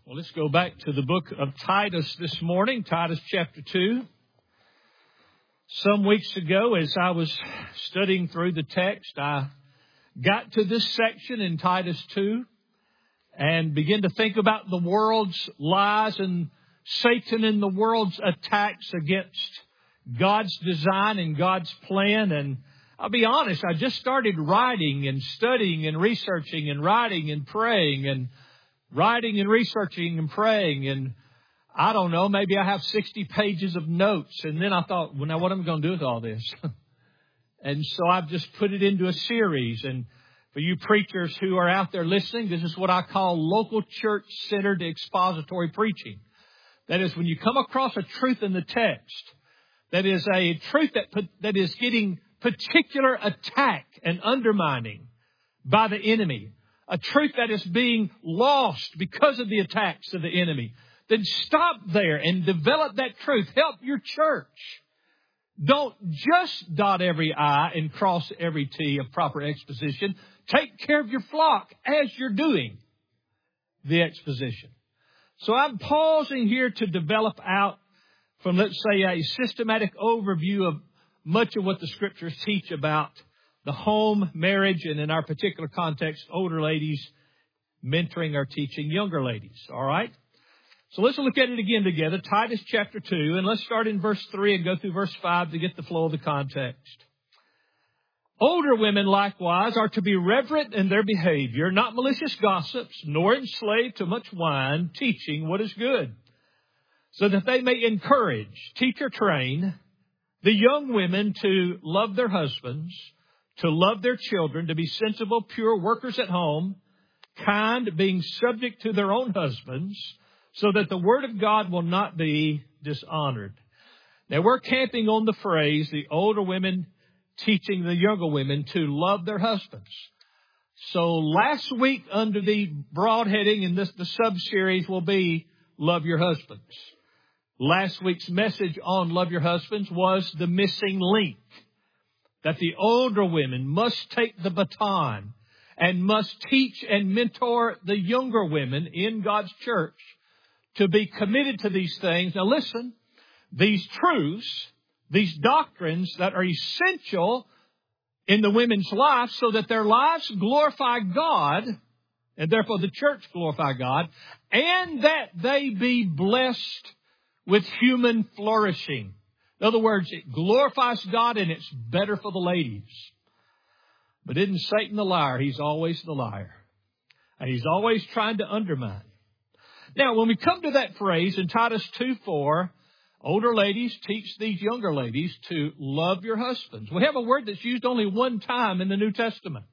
Well, let's go back to the book of Titus this morning, Titus chapter 2. Some weeks ago, as I was studying through the text, I got to this section in Titus 2 and began to think about the world's lies and Satan and the world's attacks against God's design and God's plan. And I'll be honest, I just started writing and studying and researching and writing and praying and writing and researching and praying. And I don't know, maybe I have 60 pages of notes. And then I thought, well, now what am I going to do with all this? And so I've just put it into a series. And for you preachers who are out there listening, this is what I call local church-centered expository preaching. That is, when you come across a truth in the text, that is a truth that is getting particular attack and undermining by the enemy, a truth that is being lost because of the attacks of the enemy, then stop there and develop that truth. Help your church. Don't just dot every I and cross every T of proper exposition. Take care of your flock as you're doing the exposition. So I'm pausing here to develop out from, let's say, a systematic overview of much of what the Scriptures teach about the home, marriage, and in our particular context, older ladies mentoring or teaching younger ladies. All right? So let's look at it again together. Titus chapter 2, and let's start in verse 3 and go through verse 5 to get the flow of the context. Older women likewise are to be reverent in their behavior, not malicious gossips, nor enslaved to much wine, teaching what is good, so that they may encourage, teach or train the young women to love their husbands, to love their children, to be sensible, pure workers at home, kind, being subject to their own husbands, so that the word of God will not be dishonored. Now, we're camping on the phrase, the older women teaching the younger women to love their husbands. So last week, under the broad heading, and the sub-series will be Love Your Husbands. Last week's message on Love Your Husbands was the missing link, that the older women must take the baton and must teach and mentor the younger women in God's church to be committed to these things. Now listen, these truths, these doctrines that are essential in the women's life so that their lives glorify God, and therefore the church glorify God, and that they be blessed with human flourishing. In other words, it glorifies God and it's better for the ladies. But isn't Satan the liar? He's always the liar. And he's always trying to undermine. Now, when we come to that phrase in Titus 2:4, older ladies teach these younger ladies to love your husbands. We have a word that's used only one time in the New Testament.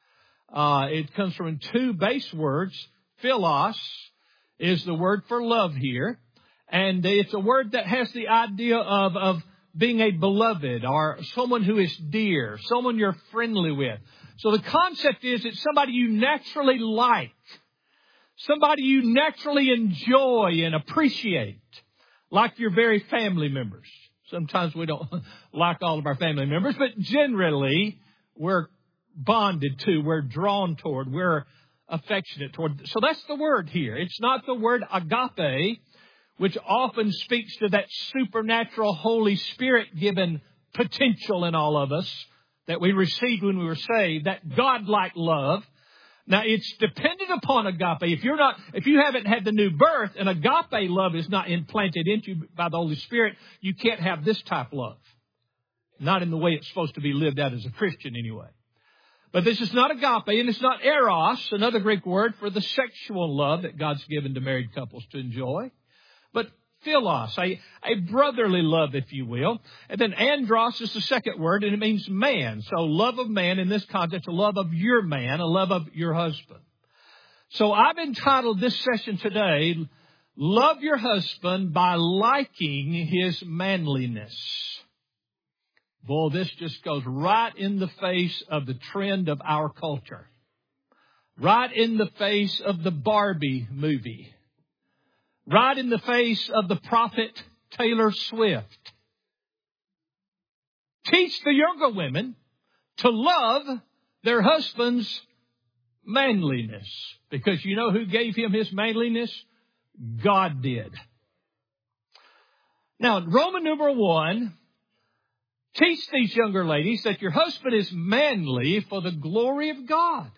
It comes from two base words. Philos is the word for love here. And it's a word that has the idea of being a beloved or someone who is dear, someone you're friendly with. So the concept is it's somebody you naturally like, somebody you naturally enjoy and appreciate, like your very family members. Sometimes we don't like all of our family members, but generally we're bonded to, we're drawn toward, we're affectionate toward. So that's the word here. It's not the word agape, which often speaks to that supernatural Holy Spirit-given potential in all of us that we received when we were saved, that God-like love. Now, it's dependent upon agape. If you haven't had the new birth and agape love is not implanted into you by the Holy Spirit, you can't have this type of love. Not in the way it's supposed to be lived out as a Christian anyway. But this is not agape, and it's not eros, another Greek word for the sexual love that God's given to married couples to enjoy. But philos, a brotherly love, if you will. And then andros is the second word, and it means man. So love of man in this context, a love of your man, a love of your husband. So I've entitled this session today, Love Your Husband by Liking His Manliness. Boy, this just goes right in the face of the trend of our culture. Right in the face of the Barbie movie. Right in the face of the prophet Taylor Swift. Teach the younger women to love their husband's manliness. Because you know who gave him his manliness? God did. Now, Roman numeral 1, teach these younger ladies that your husband is manly for the glory of God.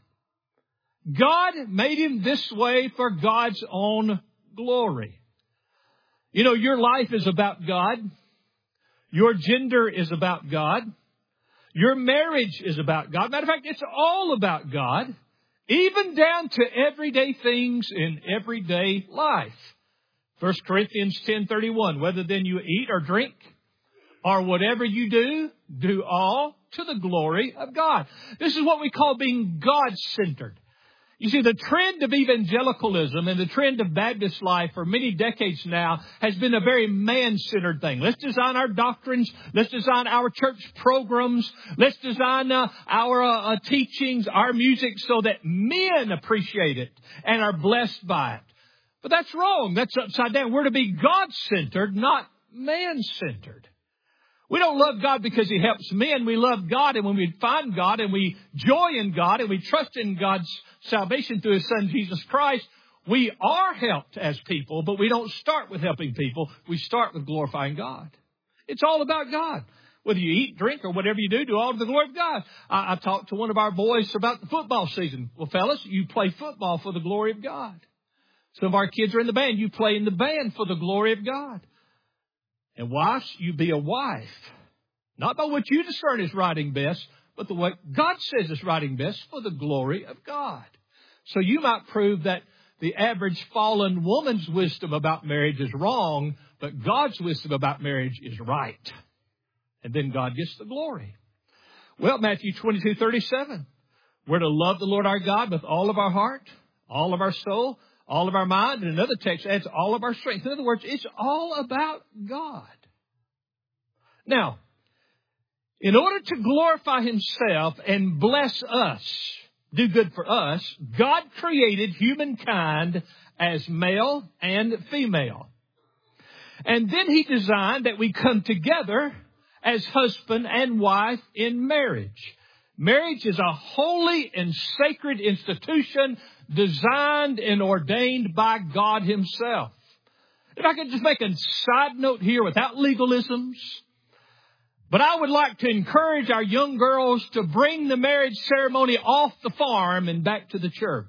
God made him this way for God's own glory. You know, your life is about God. Your gender is about God. Your marriage is about God. Matter of fact, it's all about God, even down to everyday things in everyday life. 1 Corinthians 10:31, whether then you eat or drink or whatever you do, do all to the glory of God. This is what we call being God-centered. You see, the trend of evangelicalism and the trend of Baptist life for many decades now has been a very man-centered thing. Let's design our doctrines. Let's design our church programs. Let's design our teachings, our music so that men appreciate it and are blessed by it. But that's wrong. That's upside down. We're to be God-centered, not man-centered. We don't love God because He helps men. We love God, and when we find God and we joy in God and we trust in God's salvation through His Son, Jesus Christ, we are helped as people, but we don't start with helping people. We start with glorifying God. It's all about God. Whether you eat, drink, or whatever you do all to the glory of God. I talked to one of our boys about the football season. Well, fellas, you play football for the glory of God. Some of our kids are in the band. You play in the band for the glory of God. And wives, you be a wife. Not by what you discern is right and best, but the way God says is right and best for the glory of God. So you might prove that the average fallen woman's wisdom about marriage is wrong, but God's wisdom about marriage is right. And then God gets the glory. Well, Matthew 22:37. We're to love the Lord our God with all of our heart, all of our soul, all of our mind. And another text adds all of our strength. In other words, it's all about God. Now, in order to glorify Himself and bless us, do good for us, God created humankind as male and female. And then He designed that we come together as husband and wife in marriage. Marriage is a holy and sacred institution designed and ordained by God Himself. If I could just make a side note here without legalisms, but I would like to encourage our young girls to bring the marriage ceremony off the farm and back to the church.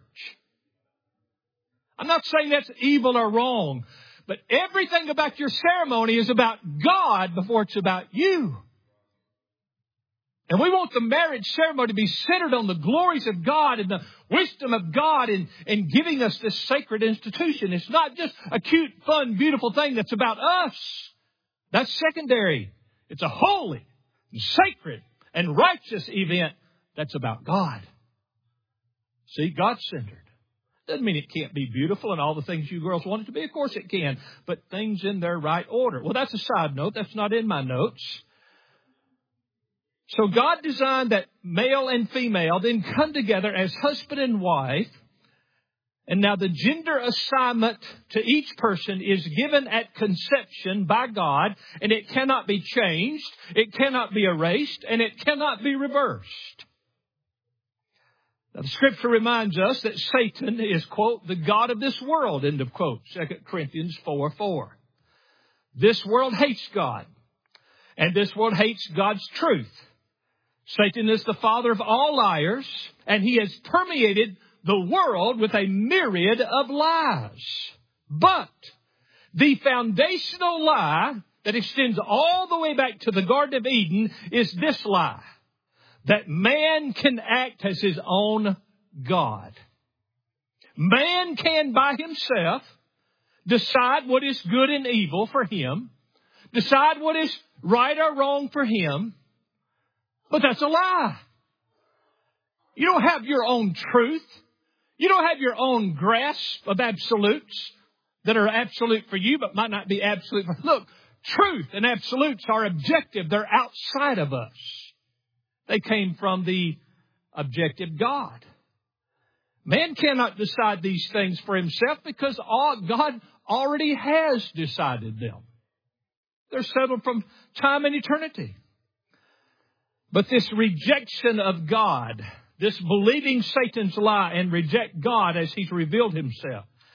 I'm not saying that's evil or wrong, but everything about your ceremony is about God before it's about you. And we want the marriage ceremony to be centered on the glories of God and the wisdom of God in giving us this sacred institution. It's not just a cute, fun, beautiful thing that's about us. That's secondary. It's a holy, sacred, and righteous event that's about God. See, God-centered. Doesn't mean it can't be beautiful and all the things you girls want it to be. Of course it can. But things in their right order. Well, that's a side note. That's not in my notes. So God designed that male and female then come together as husband and wife. And now the gender assignment to each person is given at conception by God, and it cannot be changed, it cannot be erased, and it cannot be reversed. Now the Scripture reminds us that Satan is, quote, the god of this world, end of quote, 2 Corinthians 4:4. This world hates God, and this world hates God's truth. Satan is the father of all liars, and he has permeated the world with a myriad of lies. But the foundational lie that extends all the way back to the Garden of Eden is this lie, that man can act as his own God. Man can by himself decide what is good and evil for him, decide what is right or wrong for him, but that's a lie. You don't have your own truth. You don't have your own grasp of absolutes that are absolute for you, but might not be absolute for... Look, truth and absolutes are objective. They're outside of us. They came from the objective God. Man cannot decide these things for himself because God already has decided them. They're settled from time and eternity. But this rejection of God, this believing Satan's lie and reject God as He's revealed Himself,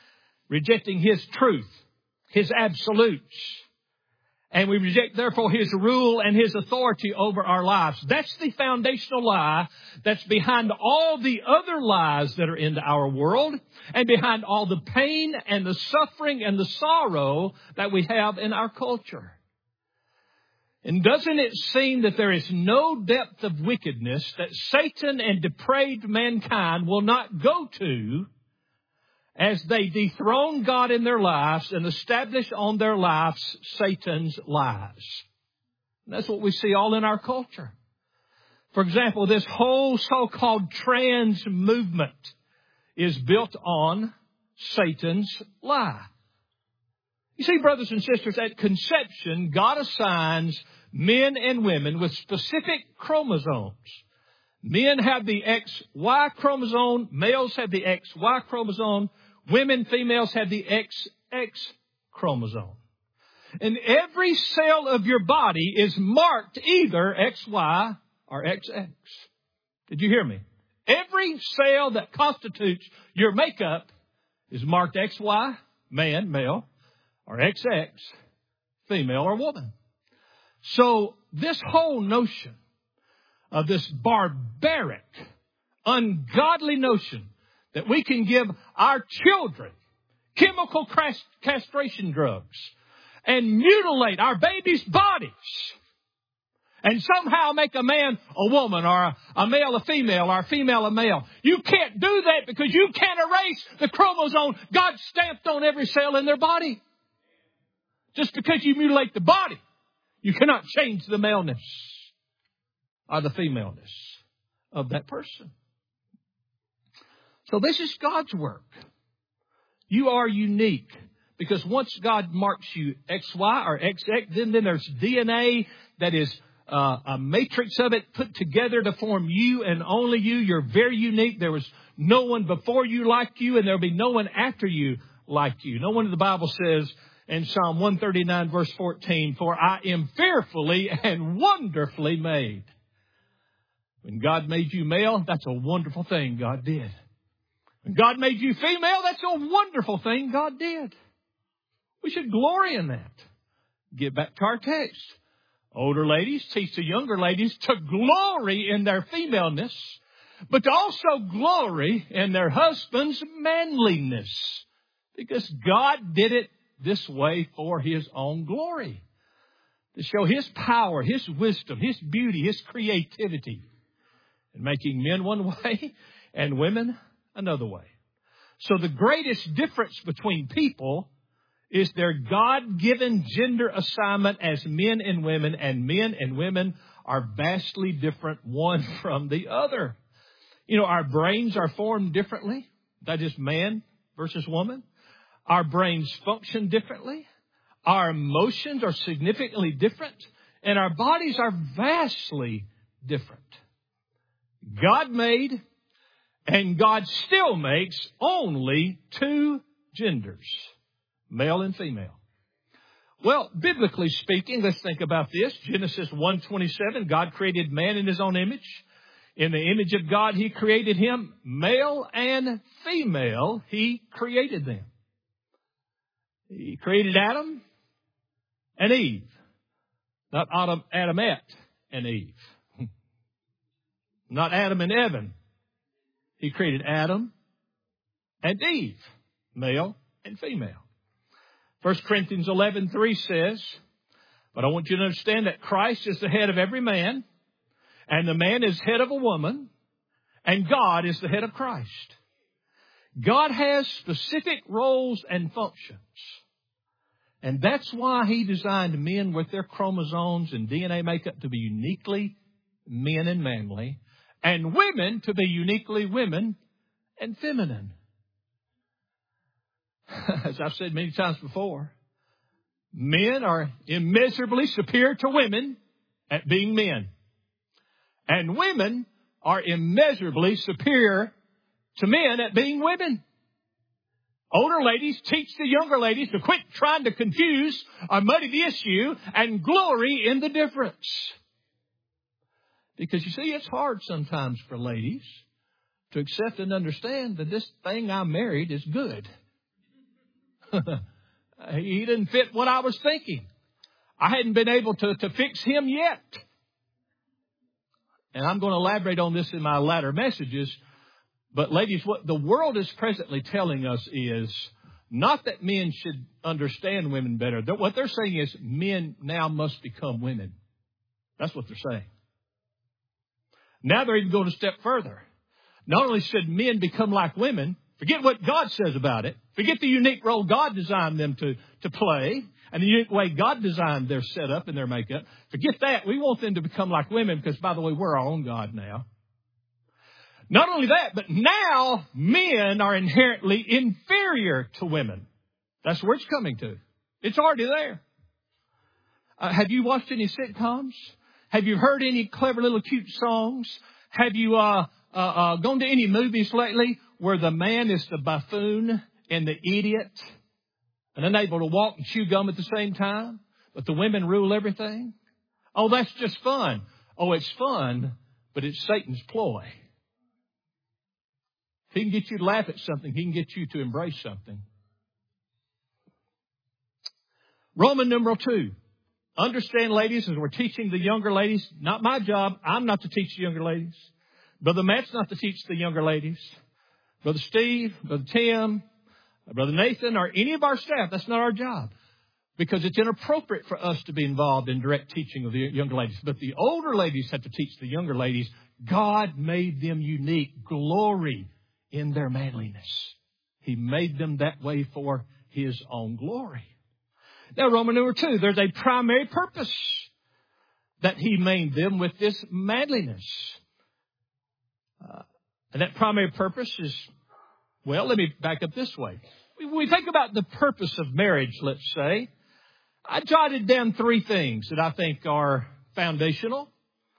rejecting His truth, His absolutes. And we reject, therefore, His rule and His authority over our lives. That's the foundational lie that's behind all the other lies that are in our world and behind all the pain and the suffering and the sorrow that we have in our culture. And doesn't it seem that there is no depth of wickedness that Satan and depraved mankind will not go to as they dethrone God in their lives and establish on their lives Satan's lies? And that's what we see all in our culture. For example, this whole so-called trans movement is built on Satan's lie. You see, brothers and sisters, at conception, God assigns men and women with specific chromosomes. Men have the XY chromosome, males have the XY chromosome, women, females have the XX chromosome. And every cell of your body is marked either XY or XX. Did you hear me? Every cell that constitutes your makeup is marked XY, man, male, or XX, female or woman. So this whole notion of this barbaric, ungodly notion that we can give our children chemical castration drugs and mutilate our babies' bodies and somehow make a man a woman or a male a female or a female a male. You can't do that because you can't erase the chromosome God stamped on every cell in their body. Just because you mutilate the body, you cannot change the maleness or the femaleness of that person. So this is God's work. You are unique because once God marks you XY or XX, then there's DNA that is a matrix of it put together to form you and only you. You're very unique. There was no one before you like you, and there'll be no one after you like you. No wonder the Bible says in Psalm 139 verse 14, "For I am fearfully and wonderfully made." When God made you male, that's a wonderful thing God did. When God made you female, that's a wonderful thing God did. We should glory in that. Get back to our text. Older ladies teach the younger ladies to glory in their femaleness, but to also glory in their husband's manliness, because God did it this way for His own glory, to show His power, His wisdom, His beauty, His creativity, in making men one way and women another way. So the greatest difference between people is their God-given gender assignment as men and women are vastly different one from the other. You know, our brains are formed differently. That is man versus woman. Our brains function differently. Our emotions are significantly different. And our bodies are vastly different. God made and God still makes only two genders, male and female. Well, biblically speaking, let's think about this. Genesis 1:27, God created man in His own image. In the image of God, He created him. Male and female, He created them. He created Adam and Eve. Not Adamette and Eve. Not Adam and Evan. He created Adam and Eve, male and female. 1 Corinthians 11:3 says, but I want you to understand that Christ is the head of every man, and the man is head of a woman, and God is the head of Christ. God has specific roles and functions. And that's why He designed men with their chromosomes and DNA makeup to be uniquely men and manly, and women to be uniquely women and feminine. As I've said many times before, men are immeasurably superior to women at being men. And women are immeasurably superior to men at being women. Older ladies teach the younger ladies to quit trying to confuse or muddy the issue and glory in the difference. Because you see, it's hard sometimes for ladies to accept and understand that this thing I married is good. He didn't fit what I was thinking. I hadn't been able to fix him yet. And I'm going to elaborate on this in my latter messages. But ladies, what the world is presently telling us is not that men should understand women better. What they're saying is men now must become women. That's what they're saying. Now they're even going a step further. Not only should men become like women, forget what God says about it. Forget the unique role God designed them to play and the unique way God designed their setup and their makeup. Forget that. We want them to become like women because, by the way, we're our own God now. Not only that, but now men are inherently inferior to women. That's where it's coming to. It's already there. Have you watched any sitcoms? Have you heard any clever little cute songs? Have you gone to any movies lately where the man is the buffoon and the idiot and unable to walk and chew gum at the same time, but the women rule everything? Oh, that's just fun. Oh, it's fun, but it's Satan's ploy. If he can get you to laugh at something, he can get you to embrace something. Roman numeral 2. Understand, ladies, as we're teaching the younger ladies, not my job. I'm not to teach the younger ladies. Brother Matt's not to teach the younger ladies. Brother Steve, Brother Tim, Brother Nathan, or any of our staff, that's not our job. Because it's inappropriate for us to be involved in direct teaching of the younger ladies. But the older ladies have to teach the younger ladies. God made them unique. Glory in their manliness. He made them that way for His own glory. Now, Roman number 2, there's a primary purpose that He made them with this manliness. And that primary purpose is, well, let me back up this way. When we think about the purpose of marriage, let's say, I jotted down 3 things that I think are foundational.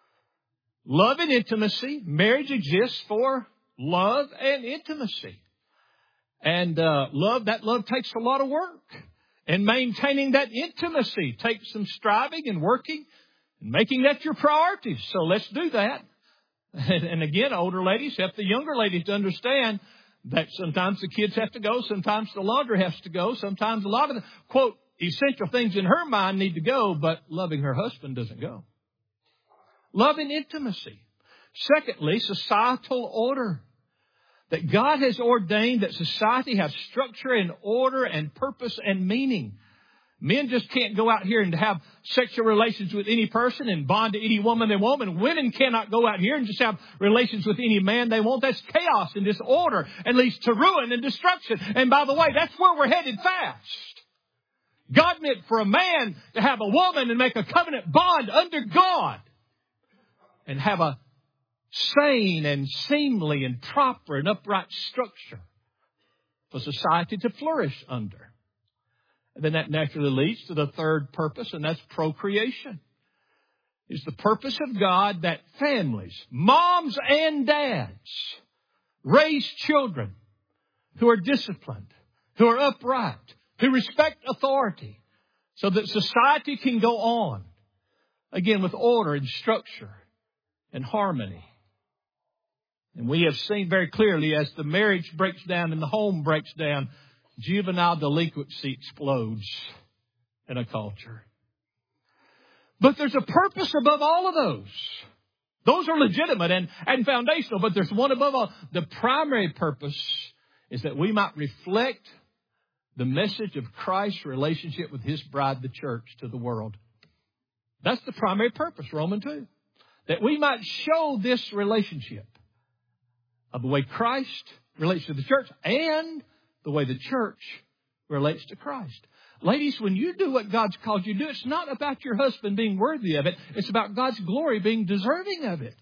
Love and intimacy. Marriage exists for love and intimacy. And love takes a lot of work. And maintaining that intimacy takes some striving and working and making that your priority. So let's do that. And again, older ladies help the younger ladies to understand that sometimes the kids have to go, sometimes the laundry has to go, sometimes a lot of the, quote, essential things in her mind need to go, but loving her husband doesn't go. Love and intimacy. Secondly, societal order. That God has ordained that society has structure and order and purpose and meaning. Men just can't go out here and have sexual relations with any person and bond to any woman they want. And women cannot go out here and just have relations with any man they want. That's chaos and disorder and leads to ruin and destruction. And by the way, that's where we're headed fast. God meant for a man to have a woman and make a covenant bond under God and have a sane and seemly and proper and upright structure for society to flourish under. And then that naturally leads to the third purpose, and that's procreation. It's the purpose of God that families, moms and dads, raise children who are disciplined, who are upright, who respect authority, so that society can go on, again, with order and structure and harmony. And we have seen very clearly as the marriage breaks down and the home breaks down, juvenile delinquency explodes in a culture. But there's a purpose above all of those. Those are legitimate and foundational, but there's one above all. The primary purpose is that we might reflect the message of Christ's relationship with His bride, the church, to the world. That's the primary purpose, Romans 2. That we might show this relationship of the way Christ relates to the church and the way the church relates to Christ. Ladies, when you do what God's called you to do, it's not about your husband being worthy of it. It's about God's glory being deserving of it.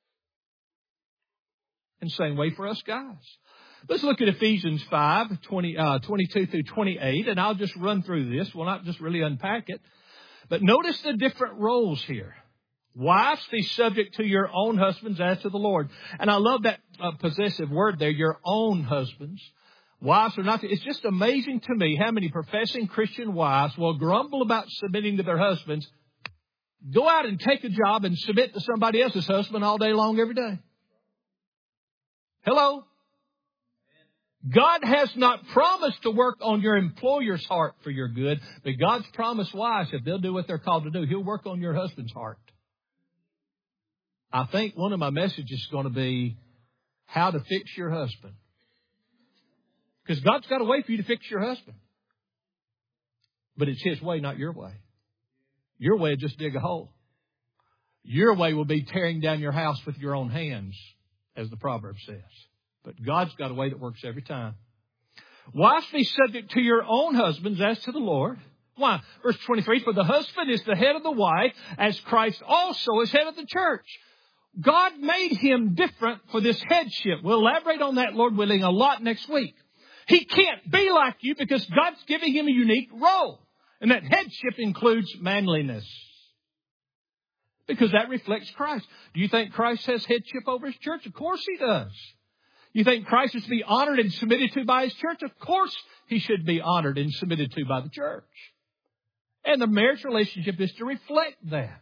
And same way for us guys. Let's look at Ephesians 5, 22 through 28, and I'll just run through this. We'll not just really unpack it. But notice the different roles here. Wives, be subject to your own husbands as to the Lord. And I love that possessive word there, your own husbands. Wives are not, it's just amazing to me how many professing Christian wives will grumble about submitting to their husbands, go out and take a job and submit to somebody else's husband all day long every day. Hello? God has not promised to work on your employer's heart for your good, but God's promised wives, if they'll do what they're called to do, He'll work on your husband's heart. I think one of my messages is going to be how to fix your husband. Because God's got a way for you to fix your husband. But it's His way, not your way. Your way is just dig a hole. Your way will be tearing down your house with your own hands, as the proverb says. But God's got a way that works every time. Wives, be subject to your own husbands as to the Lord. Why? Verse 23, for the husband is the head of the wife, as Christ also is head of the church. God made him different for this headship. We'll elaborate on that, Lord willing, a lot next week. He can't be like you because God's giving him a unique role. And that headship includes manliness. Because that reflects Christ. Do you think Christ has headship over His church? Of course He does. You think Christ is to be honored and submitted to by His church? Of course He should be honored and submitted to by the church. And the marriage relationship is to reflect that.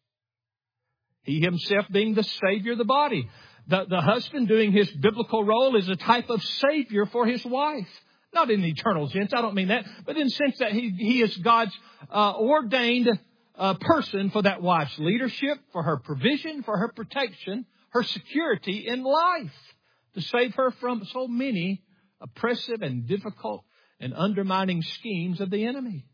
He Himself being the Savior of the body. The husband doing his biblical role is a type of Savior for his wife. Not in the eternal sense, I don't mean that, but in the sense that he is God's ordained person for that wife's leadership, for her provision, for her protection, her security in life, to save her from so many oppressive and difficult and undermining schemes of the enemy.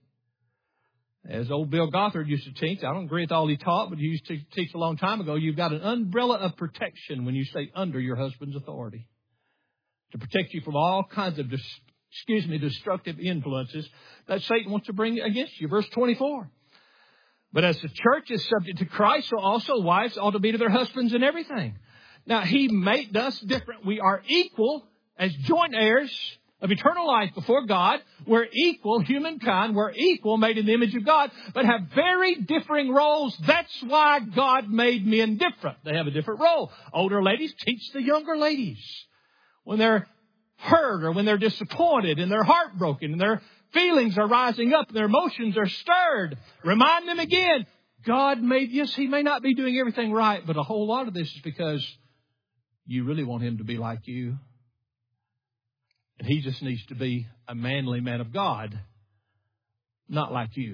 As old Bill Gothard used to teach, I don't agree with all he taught, but he used to teach a long time ago, you've got an umbrella of protection when you stay under your husband's authority to protect you from all kinds of destructive influences that Satan wants to bring against you. Verse 24. But as the church is subject to Christ, so also wives ought to be to their husbands in everything. Now, He made us different. We are equal as joint heirs of eternal life before God. We're equal, humankind. We're equal, made in the image of God, but have very differing roles. That's why God made men different. They have a different role. Older ladies teach the younger ladies. When they're hurt or when they're disappointed and they're heartbroken and their feelings are rising up and their emotions are stirred, remind them again, God made, yes, He may not be doing everything right, but a whole lot of this is because you really want Him to be like you. And He just needs to be a manly man of God, not like you.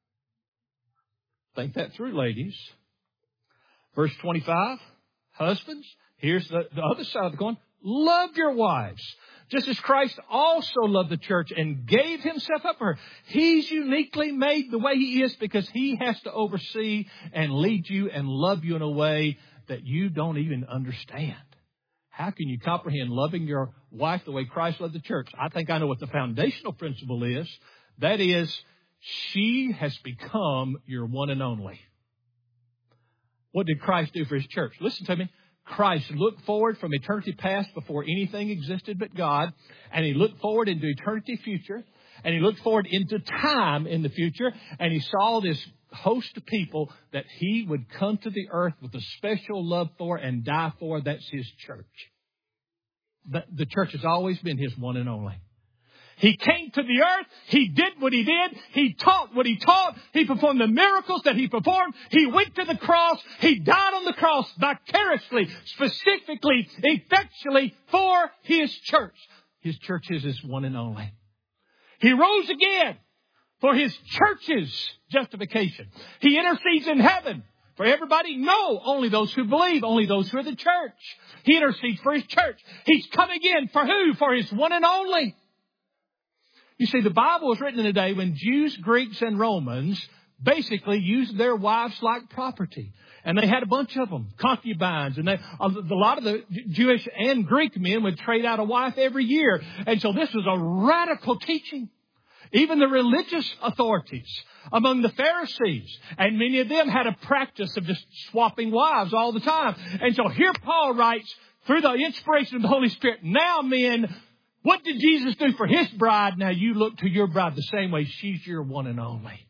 Think that through, ladies. Verse 25, husbands, here's the other side of the coin. Love your wives, just as Christ also loved the church and gave Himself up for her. He's uniquely made the way He is because He has to oversee and lead you and love you in a way that you don't even understand. How can you comprehend loving your wife the way Christ loved the church? I think I know what the foundational principle is. That is, she has become your one and only. What did Christ do for His church? Listen to me. Christ looked forward from eternity past before anything existed but God, and He looked forward into eternity future, and He looked forward into time in the future, and He saw this host of people that He would come to the earth with a special love for and die for. That's His church. The church has always been His one and only. He came to the earth. He did what He did. He taught what He taught. He performed the miracles that He performed. He went to the cross. He died on the cross vicariously, specifically, effectually for His church. His church is His one and only. He rose again for His church's justification. He intercedes in heaven for everybody? No, only those who believe, only those who are the church. He intercedes for His church. He's come again for who? For His one and only. You see, the Bible was written in a day when Jews, Greeks, and Romans basically used their wives like property. And they had a bunch of them, concubines. And a lot of the Jewish and Greek men would trade out a wife every year. And so this was a radical teaching. Even the religious authorities among the Pharisees, and many of them had a practice of just swapping wives all the time. And so here Paul writes, through the inspiration of the Holy Spirit, now men, what did Jesus do for His bride? Now you look to your bride the same way. She's your one and only.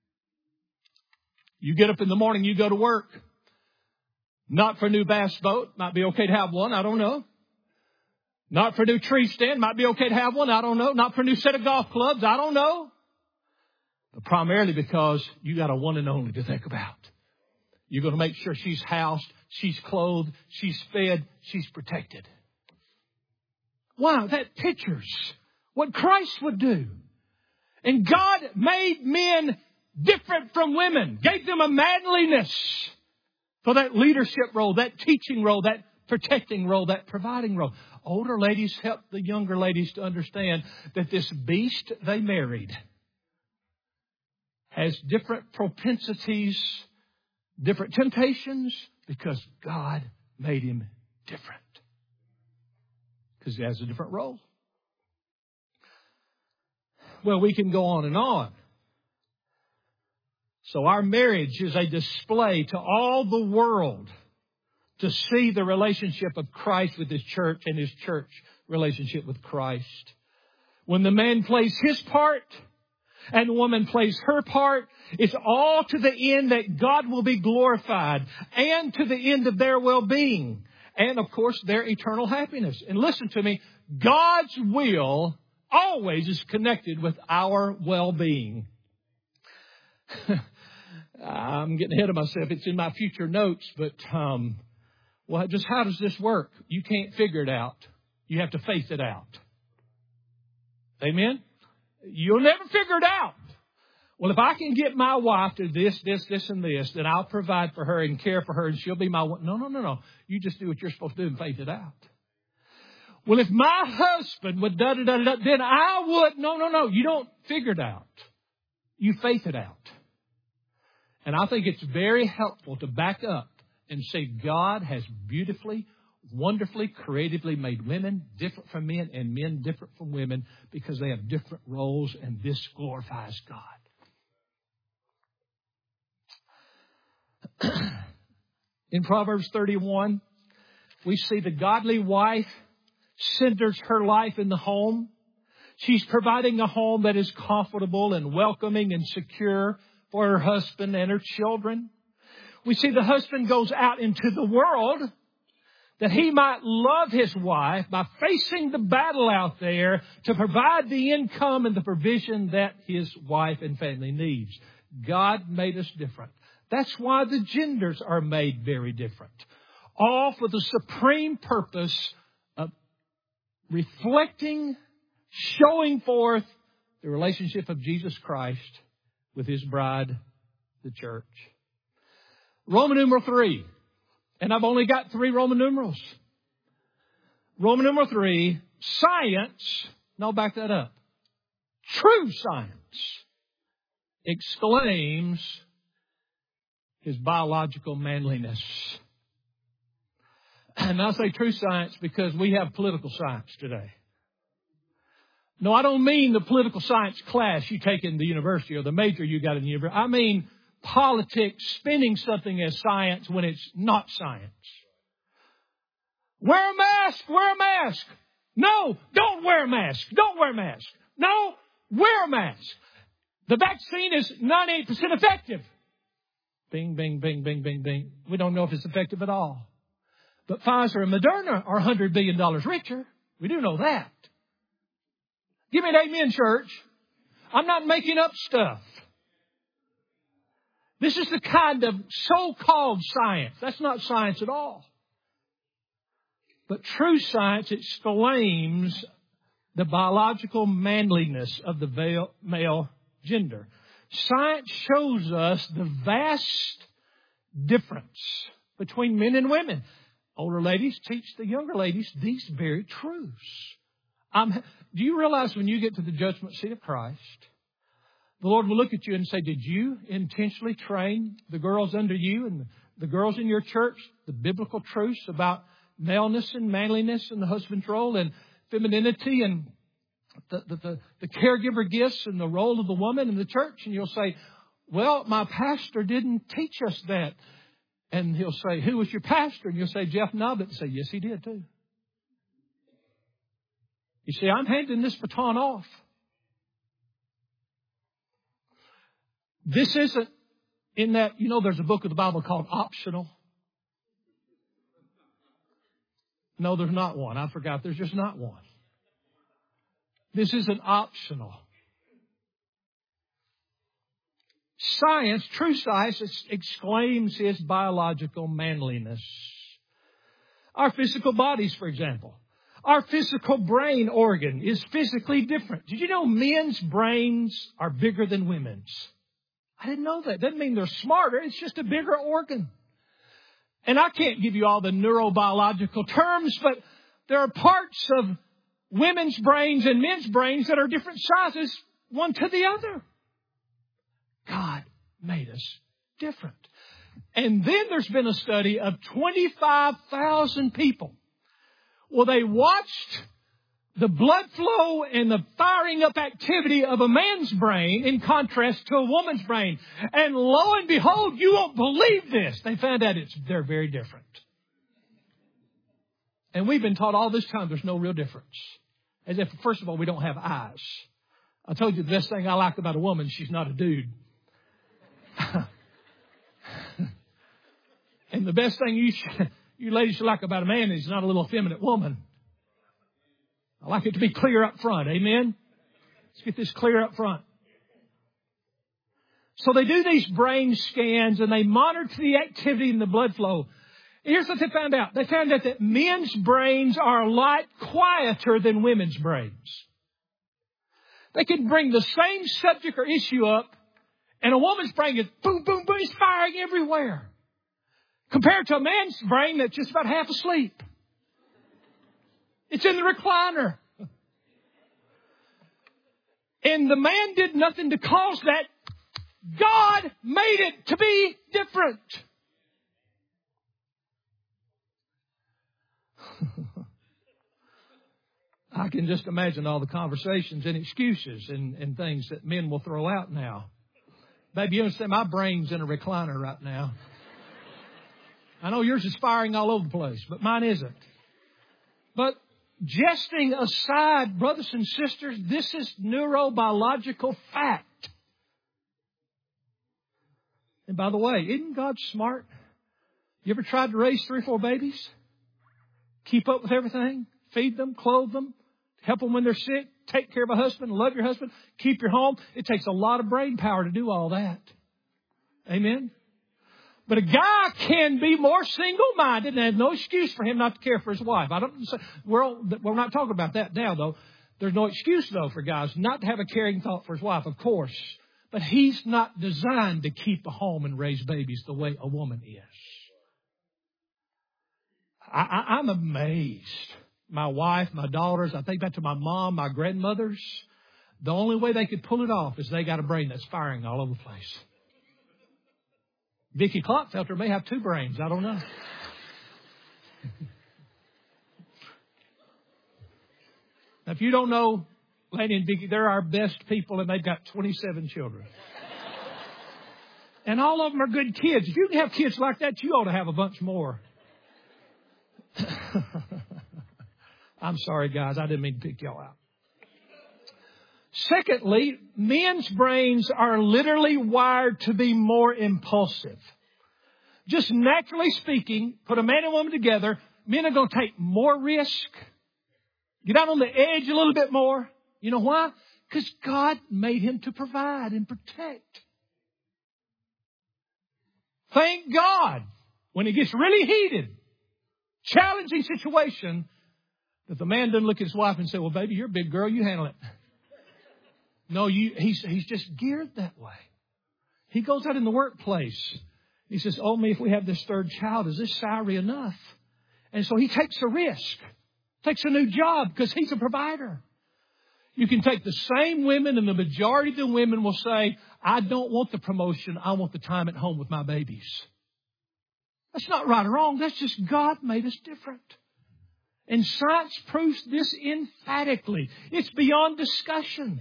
You get up in the morning, you go to work. Not for a new bass boat. Might be okay to have one. I don't know. Not for a new tree stand. Might be okay to have one. I don't know. Not for a new set of golf clubs. I don't know. But primarily because you got a one and only to think about. You're going to make sure she's housed, she's clothed, she's fed, she's protected. Wow, that pictures what Christ would do. And God made men different from women, gave them a manliness for that leadership role, that teaching role, that protecting role, that providing role. Older ladies help the younger ladies to understand that this beast they married has different propensities, different temptations, because God made him different. Because he has a different role. Well, we can go on and on. So our marriage is a display to all the world to see the relationship of Christ with His church and His church relationship with Christ. When the man plays his part and the woman plays her part, it's all to the end that God will be glorified and to the end of their well-being and, of course, their eternal happiness. And listen to me, God's will always is connected with our well-being. I'm getting ahead of myself. It's in my future notes, but well, just how does this work? You can't figure it out. You have to faith it out. Amen? You'll never figure it out. Well, if I can get my wife to this, and this, then I'll provide for her and care for her and she'll be my wife. No. You just do what you're supposed to do and faith it out. Well, if my husband would da-da-da-da, then I would. No. You don't figure it out. You faith it out. And I think it's very helpful to back up and say God has beautifully, wonderfully, creatively made women different from men and men different from women because they have different roles, and this glorifies God. In Proverbs 31, we see the godly wife centers her life in the home. She's providing a home that is comfortable and welcoming and secure for her husband and her children. We see the husband goes out into the world that he might love his wife by facing the battle out there to provide the income and the provision that his wife and family needs. God made us different. That's why the genders are made very different. All for the supreme purpose of reflecting, showing forth the relationship of Jesus Christ with His bride, the church. Roman numeral 3. And I've only got 3 Roman numerals. Roman numeral 3, science. No, back that up. True science exclaims His biological manliness. And I say true science because we have political science today. No, I don't mean the political science class you take in the university or the major you got in the university. I mean politics spinning something as science when it's not science. Wear a mask, wear a mask. No, don't wear a mask. Don't wear a mask. No, wear a mask. The vaccine is 98% effective. Bing, bing, bing, bing, bing, bing. We don't know if it's effective at all. But Pfizer and Moderna are $100 billion richer. We do know that. Give me an amen, church. I'm not making up stuff. This is the kind of so-called science. That's not science at all. But true science exclaims the biological manliness of the male gender. Science shows us the vast difference between men and women. Older ladies teach the younger ladies these very truths. Do you realize when you get to the judgment seat of Christ, the Lord will look at you and say, did you intentionally train the girls under you and the girls in your church the biblical truths about maleness and manliness and the husband's role and femininity and the caregiver gifts and the role of the woman in the church? And you'll say, well, my pastor didn't teach us that. And he'll say, who was your pastor? And you'll say, Jeff Nubbett. And say, yes, he did too. You see, I'm handing this baton off. This isn't in that, there's a book of the Bible called Optional. No, there's not one. I forgot. There's just not one. This isn't optional. Science, true science, exclaims His biological manliness. Our physical bodies, for example. Our physical brain organ is physically different. Did you know men's brains are bigger than women's? I didn't know that. Doesn't mean they're smarter. It's just a bigger organ. And I can't give you all the neurobiological terms, but there are parts of women's brains and men's brains that are different sizes, one to the other. God made us different. And then there's been a study of 25,000 people. Well, they watched the blood flow and the firing up activity of a man's brain in contrast to a woman's brain. And lo and behold, you won't believe this. They found out they're very different. And we've been taught all this time there's no real difference. As if, first of all, we don't have eyes. I told you the best thing I like about a woman, she's not a dude. And the best thing you ladies should like about a man is he's not a little effeminate woman. I like it to be clear up front. Amen? Let's get this clear up front. So they do these brain scans and they monitor the activity in the blood flow. Here's what they found out. They found out that men's brains are a lot quieter than women's brains. They can bring the same subject or issue up, and a woman's brain is boom, boom, boom, it's firing everywhere. Compared to a man's brain that's just about half asleep. It's in the recliner. And the man did nothing to cause that. God made it to be different. I can just imagine all the conversations and excuses and things that men will throw out now. Baby, you understand, my brain's in a recliner right now. I know yours is firing all over the place, but mine isn't. But jesting aside, brothers and sisters, this is neurobiological fact. And by the way, isn't God smart? You ever tried to raise 3 or 4 babies? Keep up with everything? Feed them, clothe them, help them when they're sick, take care of a husband, love your husband, keep your home. It takes a lot of brain power to do all that. Amen? But a guy can be more single-minded and there's no excuse for him not to care for his wife. We're not talking about that now, though. There's no excuse, though, for guys not to have a caring thought for his wife, of course. But he's not designed to keep a home and raise babies the way a woman is. I'm amazed. My wife, my daughters, I think back to my mom, my grandmothers. The only way they could pull it off is they got a brain that's firing all over the place. Vicky Clotfelter may have 2 brains. I don't know. Now, if you don't know Lanny and Vicky, they're our best people, and they've got 27 children. And all of them are good kids. If you can have kids like that, you ought to have a bunch more. I'm sorry, guys. I didn't mean to pick y'all out. Secondly, men's brains are literally wired to be more impulsive. Just naturally speaking, put a man and woman together, men are going to take more risk, get out on the edge a little bit more. You know why? Because God made him to provide and protect. Thank God, when it gets really heated, challenging situation, that the man doesn't look at his wife and say, well, baby, you're a big girl, you handle it. No, he's just geared that way. He goes out in the workplace. He says, oh, me, if we have this 3rd child, is this salary enough? And so he takes a risk, takes a new job because he's a provider. You can take the same women, and the majority of the women will say, I don't want the promotion. I want the time at home with my babies. That's not right or wrong. That's just God made us different. And science proves this emphatically. It's beyond discussion.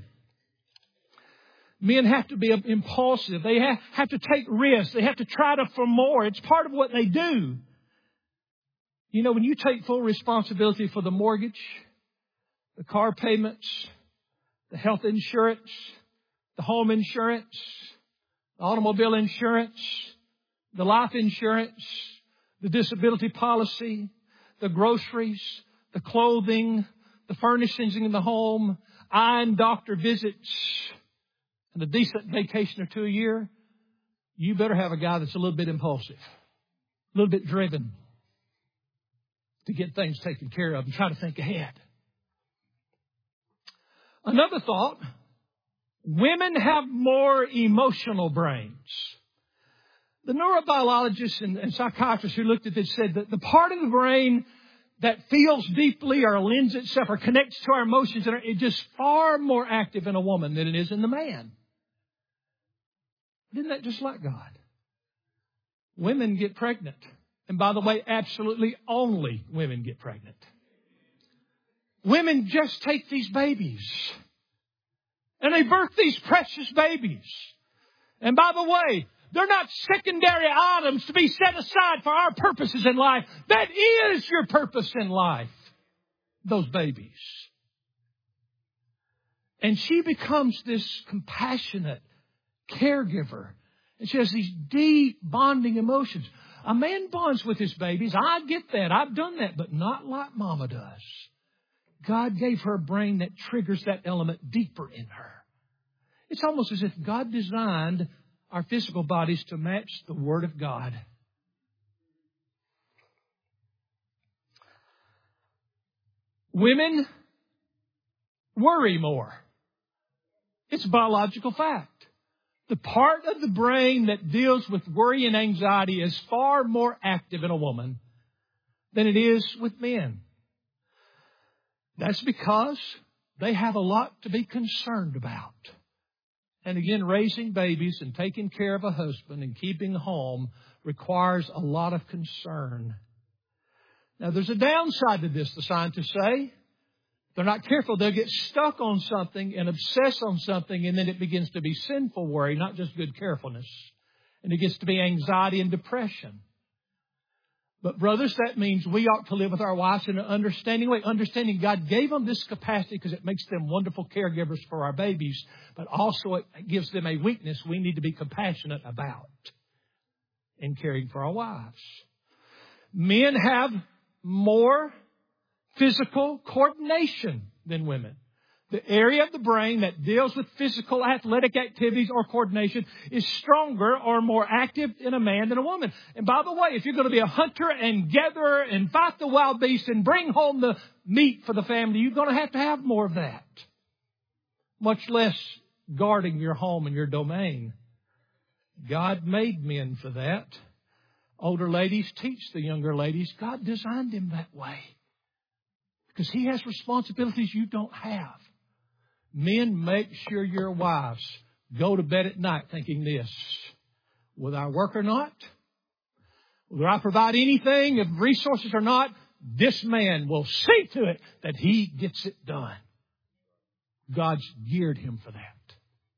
Men have to be impulsive. They have to take risks. They have to try for more. It's part of what they do. You know, when you take full responsibility for the mortgage, the car payments, the health insurance, the home insurance, the automobile insurance, the life insurance, the disability policy, the groceries, the clothing, the furnishings in the home, eye and doctor visits, and a decent vacation or 2 a year, you better have a guy that's a little bit impulsive, a little bit driven. to get things taken care of and try to think ahead. Another thought, women have more emotional brains. The neurobiologists and psychiatrists who looked at this said that the part of the brain that feels deeply or lends itself or connects to our emotions is just far more active in a woman than it is in the man. Isn't that just like God? Women get pregnant. And by the way, absolutely only women get pregnant. Women just take these babies. And they birth these precious babies. And by the way, they're not secondary items to be set aside for our purposes in life. That is your purpose in life. Those babies. And she becomes this compassionate caregiver. And she has these deep bonding emotions. A man bonds with his babies. I get that. I've done that. But not like Mama does. God gave her a brain that triggers that element deeper in her. It's almost as if God designed our physical bodies to match the Word of God. Women worry more. It's a biological fact. The part of the brain that deals with worry and anxiety is far more active in a woman than it is with men. That's because they have a lot to be concerned about. And again, raising babies and taking care of a husband and keeping home requires a lot of concern. Now, there's a downside to this, the scientists say. If they're not careful, they'll get stuck on something and obsess on something, and then it begins to be sinful worry, not just good carefulness. And it gets to be anxiety and depression. But brothers, that means we ought to live with our wives in an understanding way. Understanding God gave them this capacity because it makes them wonderful caregivers for our babies. But also it gives them a weakness we need to be compassionate about in caring for our wives. Men have more physical coordination than women. The area of the brain that deals with physical athletic activities or coordination is stronger or more active in a man than a woman. And by the way, if you're going to be a hunter and gatherer and fight the wild beasts and bring home the meat for the family, you're going to have more of that. Much less guarding your home and your domain. God made men for that. Older ladies teach the younger ladies. God designed them that way. Because He has responsibilities you don't have. Men, make sure your wives go to bed at night thinking this: whether I work or not, whether I provide anything of resources or not, this man will see to it that he gets it done. God's geared him for that.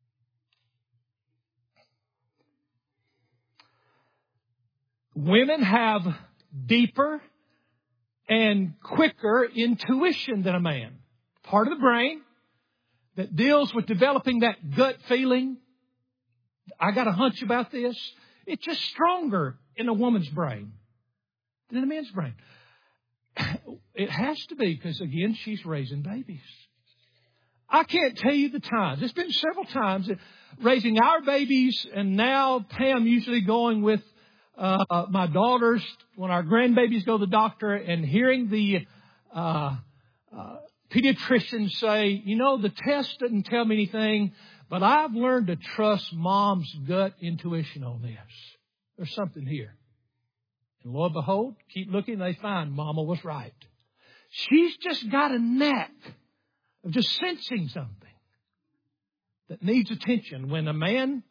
Women have deeper and quicker intuition than a man. Part of the brain that deals with developing that gut feeling. I got a hunch about this. It's just stronger in a woman's brain than in a man's brain. It has to be because, again, she's raising babies. I can't tell you the times. There's been several times raising our babies, and now Pam usually going with my daughters when our grandbabies go to the doctor, and hearing the pediatricians say, you know, the test doesn't tell me anything, but I've learned to trust Mom's gut intuition on this. There's something here. And lo and behold, keep looking, they find Mama was right. She's just got a knack of just sensing something that needs attention when a man,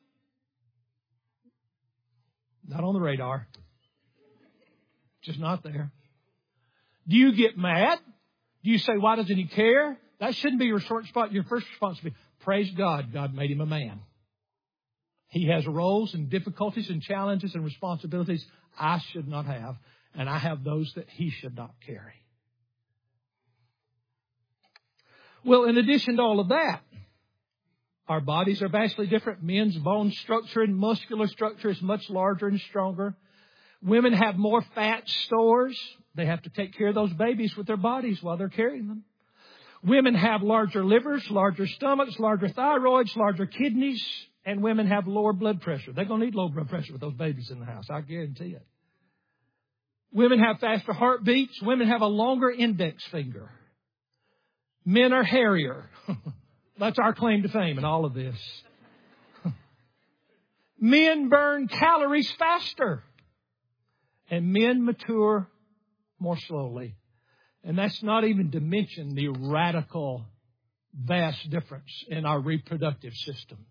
not on the radar, just not there. Do you get mad? Do you say, why doesn't he care? That shouldn't be your first response should be, praise God, God made him a man. He has roles and difficulties and challenges and responsibilities I should not have, and I have those that he should not carry. Well, in addition to all of that, our bodies are vastly different. Men's bone structure and muscular structure is much larger and stronger. Women have more fat stores. They have to take care of those babies with their bodies while they're carrying them. Women have larger livers, larger stomachs, larger thyroids, larger kidneys, and women have lower blood pressure. They're going to need low blood pressure with those babies in the house. I guarantee it. Women have faster heartbeats. Women have a longer index finger. Men are hairier. That's our claim to fame in all of this. Men burn calories faster. And men mature more slowly. And that's not even to mention the radical, vast difference in our reproductive systems.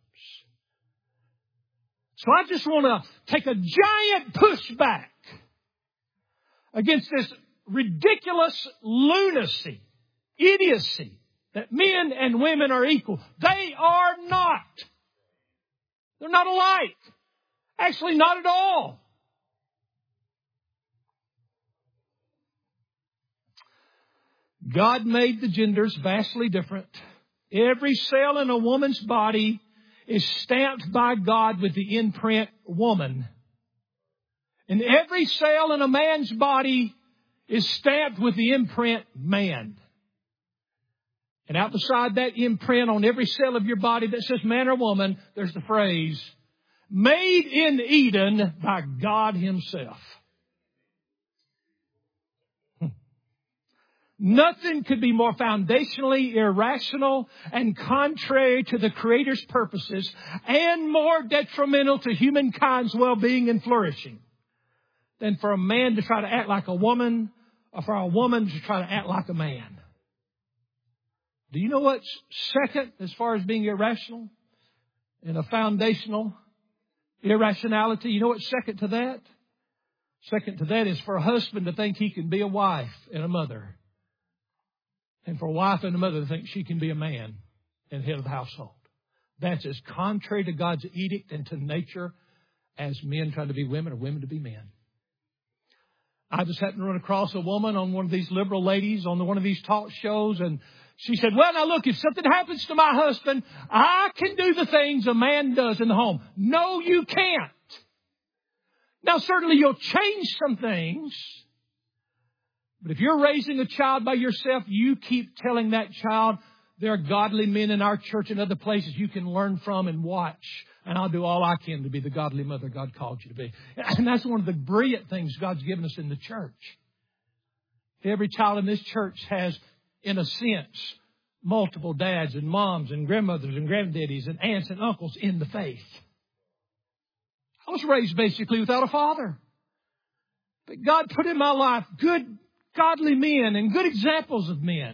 So I just want to take a giant pushback against this ridiculous lunacy, idiocy, that men and women are equal. They are not. They're not alike. Actually, not at all. God made the genders vastly different. Every cell in a woman's body is stamped by God with the imprint woman. And every cell in a man's body is stamped with the imprint man. And out beside that imprint on every cell of your body that says man or woman, there's the phrase, made in Eden by God Himself. Nothing could be more foundationally irrational and contrary to the Creator's purposes and more detrimental to humankind's well-being and flourishing than for a man to try to act like a woman or for a woman to try to act like a man. Do you know what's second as far as being irrational and a foundational irrationality? You know what's second to that? Second to that is for a husband to think he can be a wife and a mother. And for a wife and a mother to think she can be a man and head of the household. That's as contrary to God's edict and to nature as men trying to be women or women to be men. I just happened to run across a woman on one of these liberal ladies on one of these talk shows, and she said, well, now look, if something happens to my husband, I can do the things a man does in the home. No, you can't. Now, certainly you'll change some things. But if you're raising a child by yourself, you keep telling that child there are godly men in our church and other places you can learn from and watch. And I'll do all I can to be the godly mother God called you to be. And that's one of the brilliant things God's given us in the church. Every child in this church has, in a sense, multiple dads and moms and grandmothers and granddaddies and aunts and uncles in the faith. I was raised basically without a father. But God put in my life good godly men and good examples of men.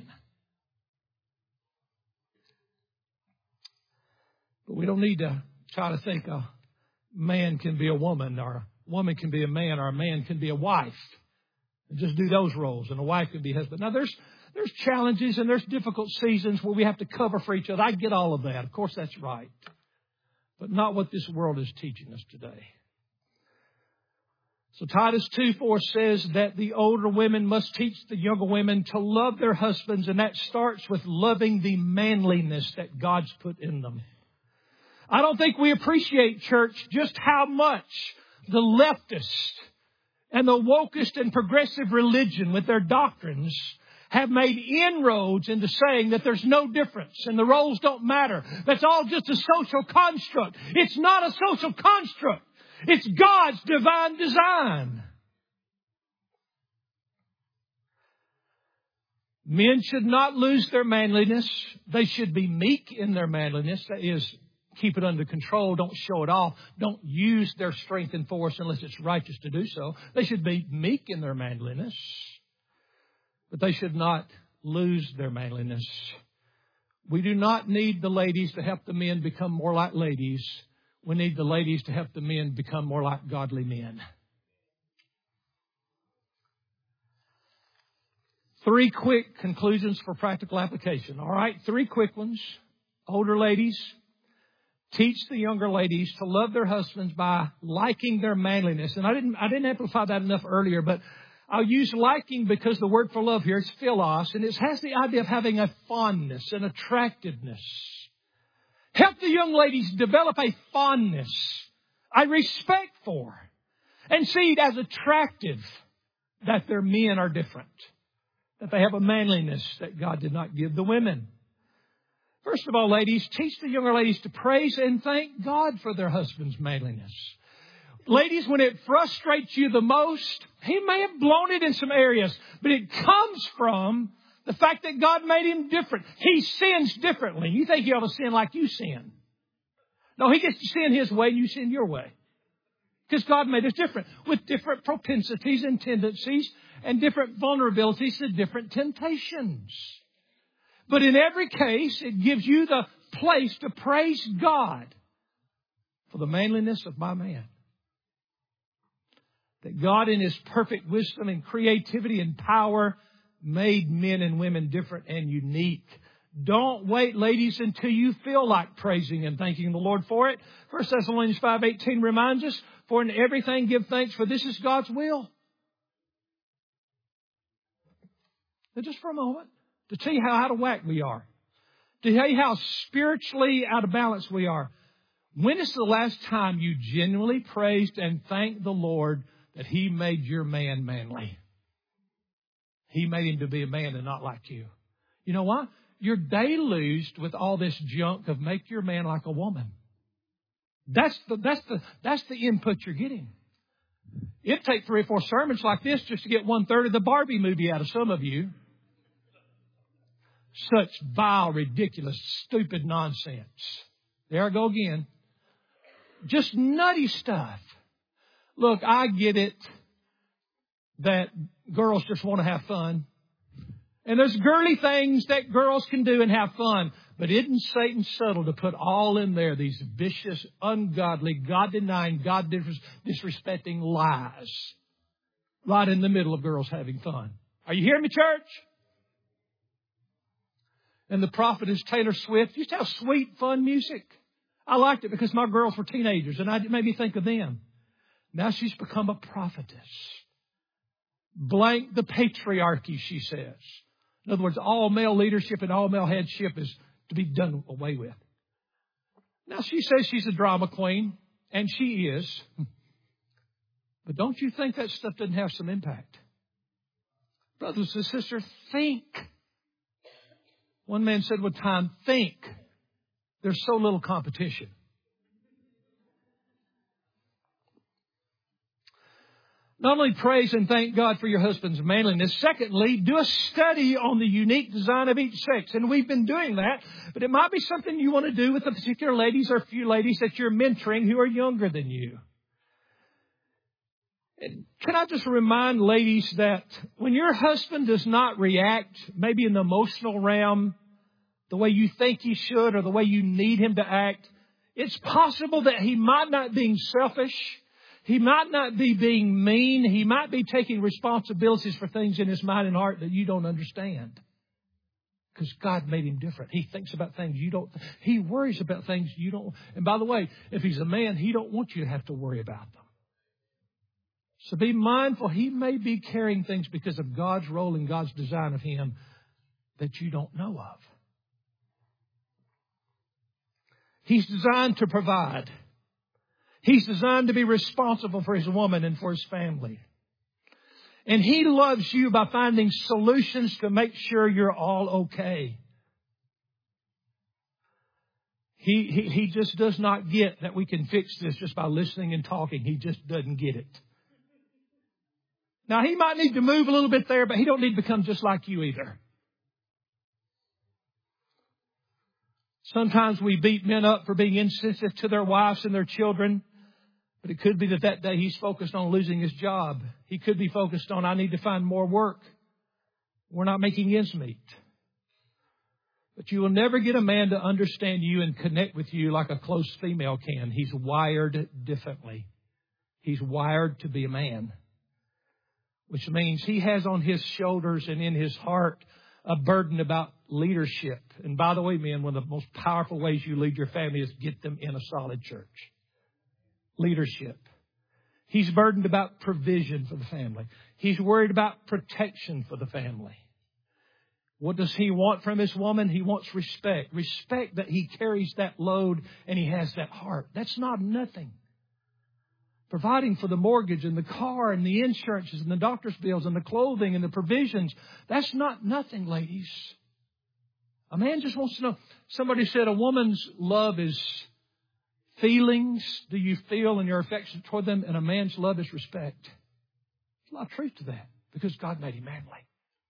But we don't need to try to think a man can be a woman or a woman can be a man or a man can be a wife. And just do those roles and a wife can be husband. Now there's challenges and there's difficult seasons where we have to cover for each other. I get all of that. Of course that's right. But not what this world is teaching us today. So Titus 2:4 says that the older women must teach the younger women to love their husbands, and that starts with loving the manliness that God's put in them. I don't think we appreciate, church, just how much the leftist and the wokest and progressive religion with their doctrines have made inroads into saying that there's no difference and the roles don't matter. That's all just a social construct. It's not a social construct. It's God's divine design. Men should not lose their manliness. They should be meek in their manliness. That is, keep it under control. Don't show it off. Don't use their strength and force unless it's righteous to do so. They should be meek in their manliness. But they should not lose their manliness. We do not need the ladies to help the men become more like ladies. We need the ladies to help the men become more like godly men. 3 quick conclusions for practical application. All right, 3 quick ones. Older ladies, teach the younger ladies to love their husbands by liking their manliness. And I didn't amplify that enough earlier, but I'll use liking because the word for love here is philos, and it has the idea of having a fondness, an attractiveness. Help the young ladies develop a fondness, a respect for, and see it as attractive that their men are different, that they have a manliness that God did not give the women. First of all, ladies, teach the younger ladies to praise and thank God for their husband's manliness. Ladies, when it frustrates you the most, he may have blown it in some areas, but it comes from the fact that God made him different. He sins differently. You think he ought to sin like you sin. No, he gets to sin his way and you sin your way. Because God made us different, with different propensities and tendencies and different vulnerabilities to different temptations. But in every case, it gives you the place to praise God for the manliness of my man. That God in His perfect wisdom and creativity and power made men and women different and unique. Don't wait, ladies, until you feel like praising and thanking the Lord for it. 1 Thessalonians 5:18 reminds us, for in everything give thanks, for this is God's will. Now just for a moment, to tell you how out of whack we are. To tell you how spiritually out of balance we are. When is the last time you genuinely praised and thanked the Lord that He made your man manly? He made him to be a man and not like you. You know why? You're deluged with all this junk of make your man like a woman. That's the input you're getting. It'd take 3 or 4 sermons like this just to get 1/3 of the Barbie movie out of some of you. Such vile, ridiculous, stupid nonsense. There I go again. Just nutty stuff. Look, I get it that girls just want to have fun. And there's girly things that girls can do and have fun. But isn't Satan subtle to put all in there, these vicious, ungodly, God-denying, God-disrespecting lies right in the middle of girls having fun? Are you hearing me, church? And the prophetess Taylor Swift used to have sweet, fun music. I liked it because my girls were teenagers and it made me think of them. Now she's become a prophetess. Blank the patriarchy, she says. In other words, all male leadership and all male headship is to be done away with. Now she says she's a drama queen, and she is. But don't you think that stuff doesn't have some impact? Brothers and sisters, think. One man said one time, think. There's so little competition. Not only praise and thank God for your husband's manliness. Secondly, do a study on the unique design of each sex. And we've been doing that. But it might be something you want to do with the particular ladies or a few ladies that you're mentoring who are younger than you. And can I just remind ladies that when your husband does not react, maybe in the emotional realm, the way you think he should or the way you need him to act, it's possible that he might not be selfish. He might not be being mean. He might be taking responsibilities for things in his mind and heart that you don't understand. Because God made him different. He thinks about things you don't. He worries about things you don't. And by the way, if he's a man, he don't want you to have to worry about them. So be mindful. He may be carrying things because of God's role and God's design of him that you don't know of. He's designed to provide. He's designed to be responsible for his woman and for his family. And he loves you by finding solutions to make sure you're all okay. He just does not get that we can fix this just by listening and talking. He just doesn't get it. Now, he might need to move a little bit there, but he don't need to become just like you either. Sometimes we beat men up for being insensitive to their wives and their children. But it could be that day he's focused on losing his job. He could be focused on, I need to find more work. We're not making ends meet. But you will never get a man to understand you and connect with you like a close female can. He's wired differently. He's wired to be a man. Which means he has on his shoulders and in his heart a burden about leadership. And by the way, men, one of the most powerful ways you lead your family is get them in a solid church. Leadership. He's burdened about provision for the family. He's worried about protection for the family. What does he want from his woman? He wants respect. Respect that he carries that load and he has that heart. That's not nothing. Providing for the mortgage and the car and the insurances and the doctor's bills and the clothing and the provisions. That's not nothing, ladies. A man just wants to know. Somebody said a woman's love is feelings do you feel in your affection toward them? And a man's love is respect. There's a lot of truth to that because God made him manly.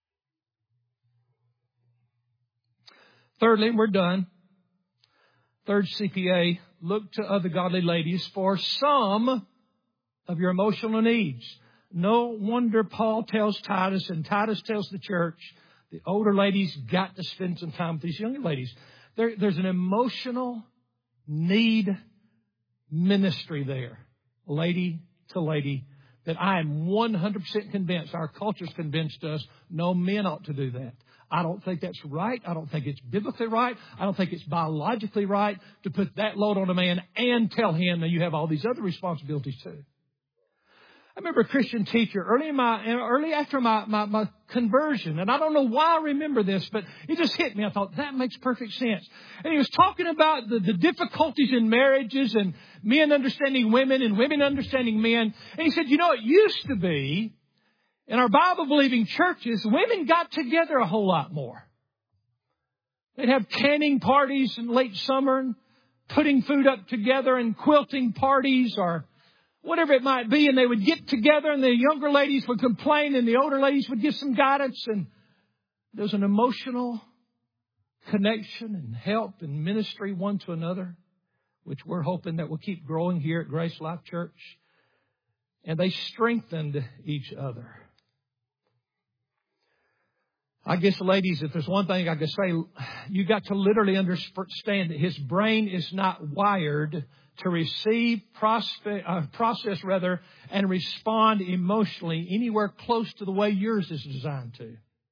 Thirdly, we're done. Third CPA, look to other godly ladies for some of your emotional needs. No wonder Paul tells Titus and Titus tells the church, the older ladies got to spend some time with these younger ladies. There's an emotional need ministry there, lady to lady, that I am 100% convinced, our culture's convinced us, no men ought to do that. I don't think that's right. I don't think it's biblically right. I don't think it's biologically right to put that load on a man and tell him that you have all these other responsibilities too. I remember a Christian teacher early after my conversion, and I don't know why I remember this, but it just hit me. I thought, that makes perfect sense. And he was talking about the difficulties in marriages and men understanding women and women understanding men. And he said, it used to be in our Bible-believing churches, women got together a whole lot more. They'd have canning parties in late summer and putting food up together and quilting parties or whatever it might be. And they would get together and the younger ladies would complain and the older ladies would give some guidance. And there was an emotional connection and help and ministry one to another, which we're hoping that will keep growing here at Grace Life Church. And they strengthened each other. I guess, ladies, if there's one thing I could say, you got to literally understand that his brain is not wired to receive, process, and respond emotionally anywhere close to the way yours is designed to.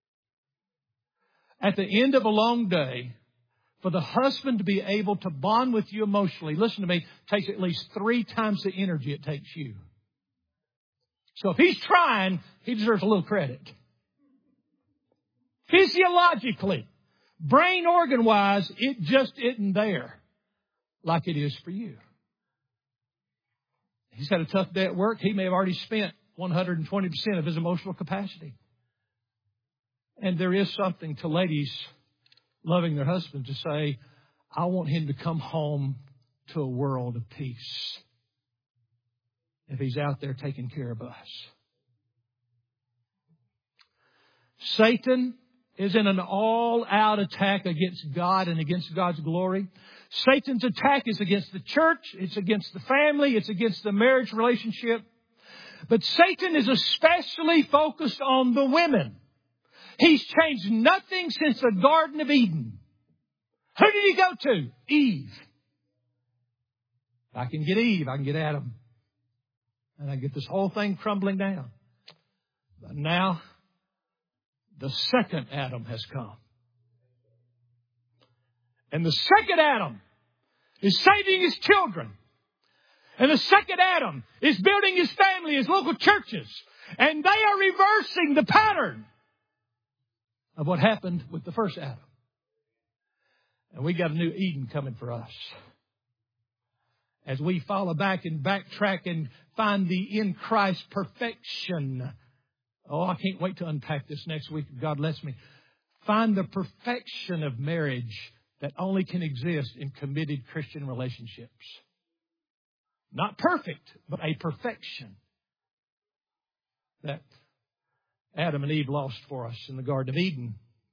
At the end of a long day, for the husband to be able to bond with you emotionally, listen to me, takes at least 3 times the energy it takes you. So if he's trying, he deserves a little credit. Physiologically, brain organ-wise, it just isn't there like it is for you. He's had a tough day at work. He may have already spent 120% of his emotional capacity. And there is something to ladies loving their husband to say, I want him to come home to a world of peace if he's out there taking care of us. Satan is in an all-out attack against God and against God's glory. Satan's attack is against the church. It's against the family. It's against the marriage relationship. But Satan is especially focused on the women. He's changed nothing since the Garden of Eden. Who did he go to? Eve. If I can get Eve, I can get Adam. And I get this whole thing crumbling down. But now, the second Adam has come. And the second Adam is saving his children. And the second Adam is building his family, his local churches. And they are reversing the pattern of what happened with the first Adam. And we got a new Eden coming for us. As we follow back and backtrack and find the in Christ perfection. Oh, I can't wait to unpack this next week if God lets me. Find the perfection of marriage that only can exist in committed Christian relationships. Not perfect, but a perfection that Adam and Eve lost for us in the Garden of Eden.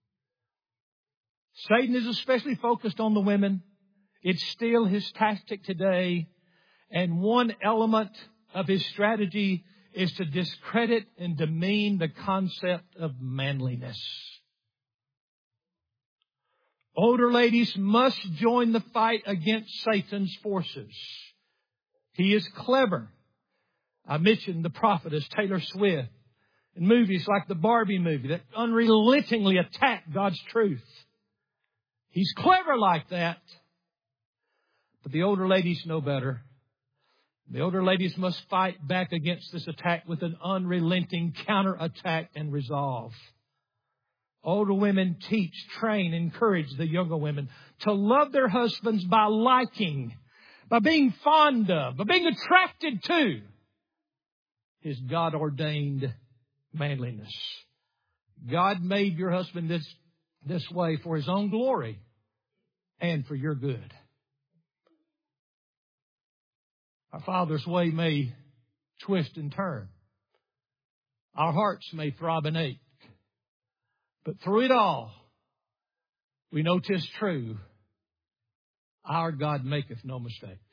Satan is especially focused on the women. It's still his tactic today. And one element of his strategy is to discredit and demean the concept of manliness. Older ladies must join the fight against Satan's forces. He is clever. I mentioned the prophetess Taylor Swift in movies like the Barbie movie that unrelentingly attack God's truth. He's clever like that. But the older ladies know better. The older ladies must fight back against this attack with an unrelenting counterattack and resolve. Older women teach, train, encourage the younger women to love their husbands by liking, by being fond of, by being attracted to his God-ordained manliness. God made your husband this way for his own glory and for your good. Our Father's way may twist and turn. Our hearts may throb and ache. But through it all, we know 'tis true. Our God maketh no mistake.